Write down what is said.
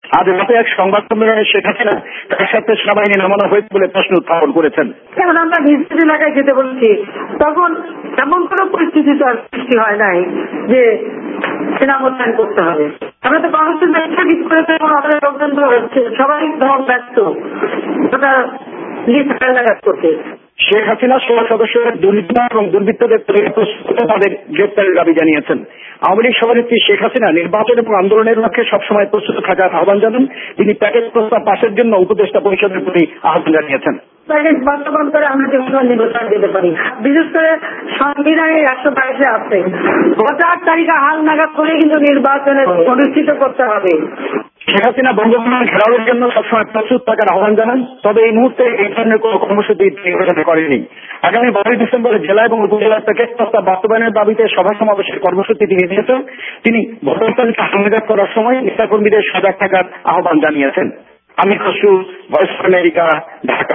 আজ রাতে এক সংবাদ সম্মেলনে শেখ হাসিনা তার সাথে সেনাবাহিনী নামানো হয়েছে বলে প্রশ্ন উত্থাপন করেছেন। এখন আমরা নিজ নিজ এলাকায় যেতে বলছি, তখন এমন কোন পরিস্থিতি তো আর সৃষ্টি হয় নাই যে সেনা মোতায়েন করতে হবে। আমরা তো কর্মসূচি স্থগিত করেছে এবং আমাদের লোকজন সবাই ধর ব্যস্ত ওটা লিস্ট করতে। শেখ হাসিনা 16 সদস্যের দুর্নীতি এবং দুর্বৃত্তদের তাদের গ্রেপ্তারের দাবি জানিয়েছেন। আওয়ামী লীগ সভানেত্রী শেখ হাসিনা নির্বাচন এবং আন্দোলনের লক্ষ্যে সবসময় প্রস্তুত থাকার আহ্বান জানান। তিনি প্যাকেজ প্রস্তাব পাশের জন্য উপদেষ্টা পরিষদের প্রতি আহ্বান জানিয়েছেন। প্যাকেজ বাস্তবায়ন করে আমরা যে কোনো নির্বাচন দিতে পারি, বিশেষ করে সংবিধানের 122 আছে 8 তারিখে হাল নাগাদ করে কিন্তু নির্বাচনে অনুষ্ঠিত করতে হবে। শেখ হাসিনা বঙ্গভবন ঘেরাওয়ের জন্য সবসময় প্রস্তুত থাকার আহ্বান জানান। তবে এই মুহূর্তে এই ধরনের কোন কর্মসূচি তিনি ঘোষণা করেনি। আগামী 12 ডিসেম্বরে জেলা এবং উপজেলার প্যাকেজ প্রস্তাব বাস্তবায়নের দাবিতে সভা সমাবেশের কর্মসূচি তিনি দিয়েছেন। তিনি ভোটার তালিকা হালনাগাদ করার সময় নেতাকর্মীদের সজাগ থাকার আহ্বান জানিয়েছেন। আমি Khasru, voice of America, Dhaka.